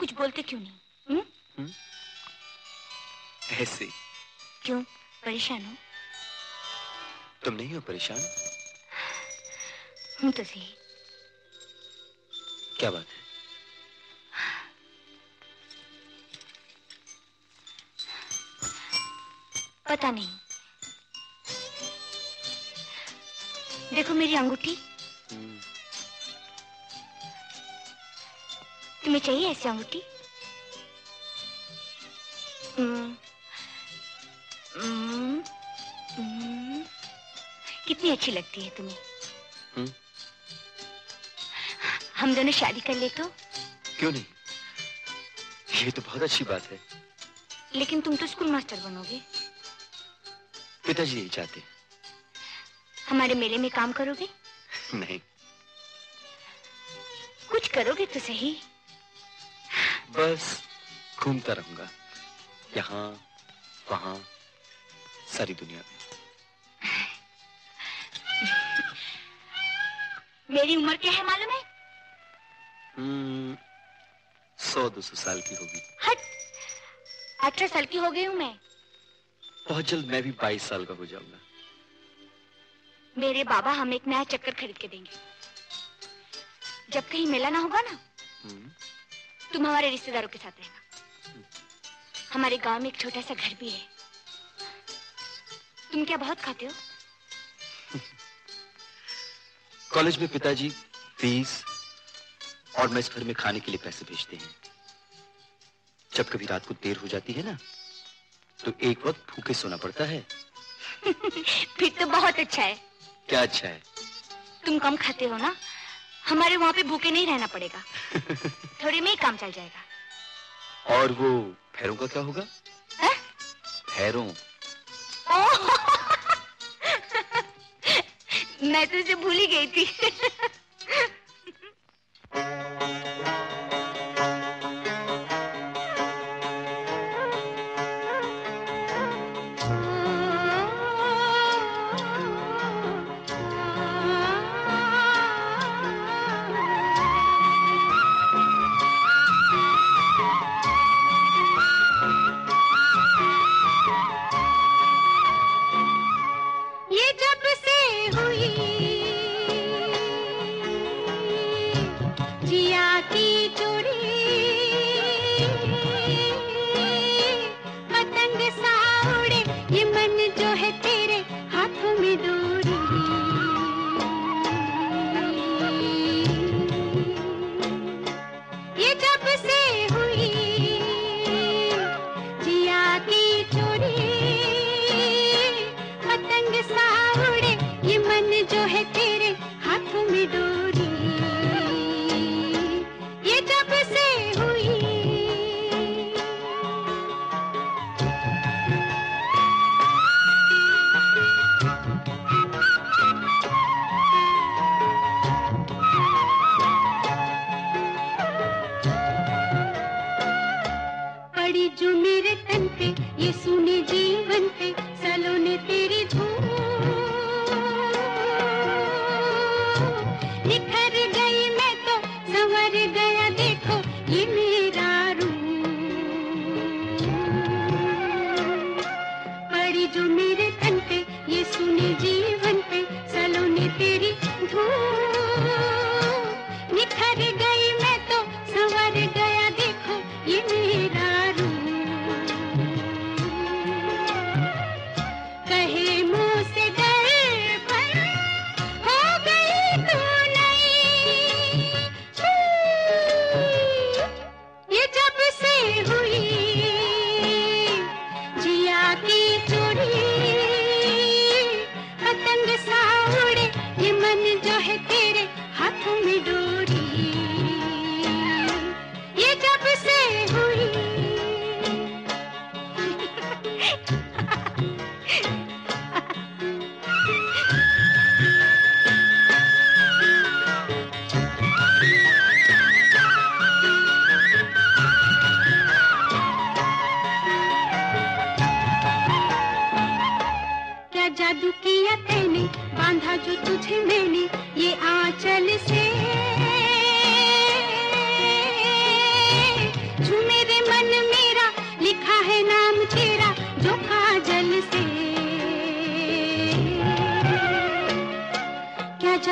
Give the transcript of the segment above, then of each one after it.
कुछ बोलते क्यों नहीं? ऐसे। क्यों, परेशान हो? तुम नहीं हो परेशान? हूं तो सही। क्या बात है? पता नहीं। देखो मेरी अंगूठी। तुम्हें चाहिए ऐसी अंगूठी? कितनी अच्छी लगती है तुम्हें। हम दोनों शादी कर ले तो? क्यों नहीं, ये तो बहुत अच्छी बात है। लेकिन तुम तो स्कूल मास्टर बनोगे। पिताजी यही चाहते हैं। हमारे मेले में काम करोगे? नहीं। कुछ करोगे तो सही। बस घूमता रहूंगा, यहाँ वहाँ, सारी दुनिया में। मेरी उम्र क्या है मालूम है? 100-200 साल की होगी। हट, 18 साल की हो गई हूँ मैं। बहुत जल्द मैं भी 22 साल का हो जाऊंगा। मेरे बाबा हमें एक नया चक्कर खरीद के देंगे। जब कहीं मेला ना होगा ना, तुम हमारे रिश्तेदारों के साथ रहना। हमारे गांव में एक छोटा सा घर भी है। तुम क्या बहुत खाते हो? कॉलेज में पिताजी फीस और मेस भर में खाने के लिए पैसे भेजते हैं। जब कभी रात को देर हो जाती है ना, तो एक वक्त भूखे सोना पड़ता है। फिर तो बहुत अच्छा है। क्या अच्छा है? तुम कम खाते हो ना, हमारे वहाँ पे भूखे नहीं रहना पड़ेगा। थोड़े में ही काम चल जाएगा। और वो भैरों का क्या होगा? भैरों। मैं तो उसे भूल ही गई थी।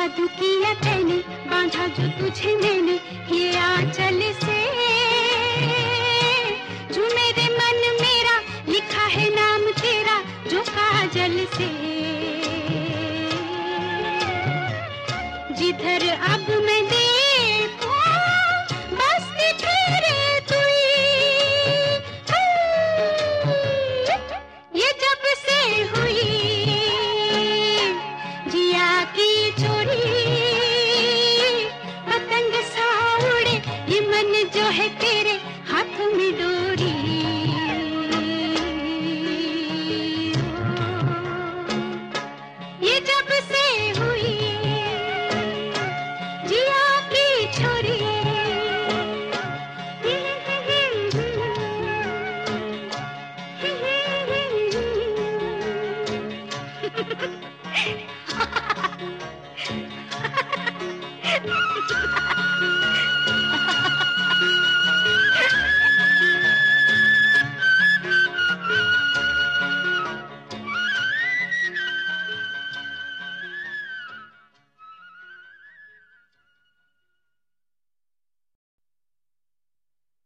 जादू किया तैने, बांधा जो तुझे मैंने ये आंचल से, जो मेरे मन मेरा लिखा है नाम तेरा जो काजल से। जिधर अब मैं देखूं बस तेरे तुई, ये जब से हुई जिया की चोरी, पतंग सा उड़े ये मन जो है तेरे हाथ में डोरी। ये जब से हुई जिया की छोरी।